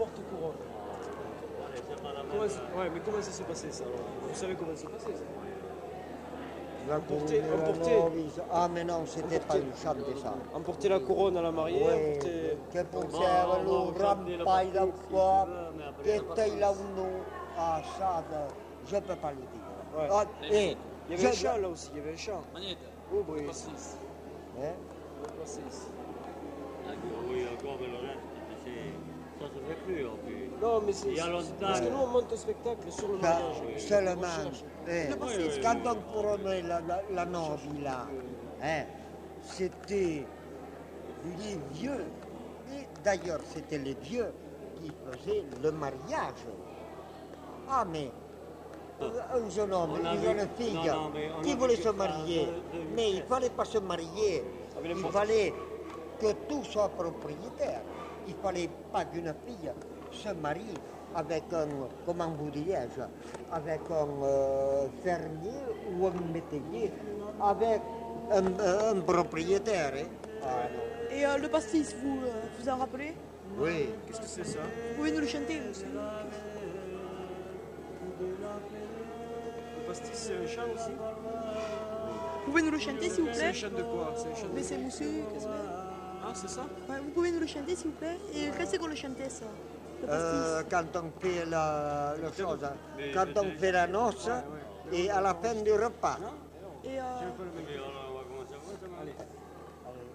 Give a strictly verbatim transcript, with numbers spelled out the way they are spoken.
porte-couronne. Comment ça- ouais, mais comment ça s'est passé ça alors? Vous savez comment ça s'est passé ça? La Emporter- couronne de la emporter. novice. Ah, mais non, c'était pas une chante ça. Emporter la couronne à la mariée, Oui, emporter... che portava lo rampai da qua, che te la uno. Ah, ça, je peux pas le dire. Ouais. Ah, et, Il y avait un je- chant là aussi, il y avait un chant. Manette, Oh, oui. pastis. Hein? Passé ici. Oui, encore le reste, c'est- ça se fait plus en plus. Non, mais c'est... Il y a c'est- longtemps. Parce que nous on monte un spectacle sur le Ça, mariage. seulement, On cherche. eh, Le pastis. quand on couronnait la, la, la noble là, hein, c'était les vieux, et d'ailleurs c'était les vieux qui faisaient le mariage. Ah mais, un jeune homme, On a une vu- jeune fille non, non, mais on qui a voulait vu se que ça, marier, de- de- mais il ne fallait pas se marier, Avec les il portes. fallait que tout soit propriétaire. Il ne fallait pas qu'une fille se marie avec un, comment vous dirais-je, avec un euh, fermier ou un métayer, avec un, un propriétaire. Hein. Ah, non. Et euh, le pastis, vous euh, vous en rappelez? Oui. Qu'est-ce que c'est ça? Vous pouvez nous le chanter aussi. Le pastis c'est un chant aussi? Vous pouvez nous le chanter s'il vous C'est un plaît? chant de quoi? C'est un chant de... Mais c'est mousseux, qu'est-ce que Ah, c'est ça? c'est? Ouais, vous pouvez nous le chanter s'il vous plaît? Et quand c'est qu'on le chantait ça? Le pastis. Euh, quand on fait la, la chose, Mais- quand on fait la noce, et à la fin du repas. Et euh, Mais on a-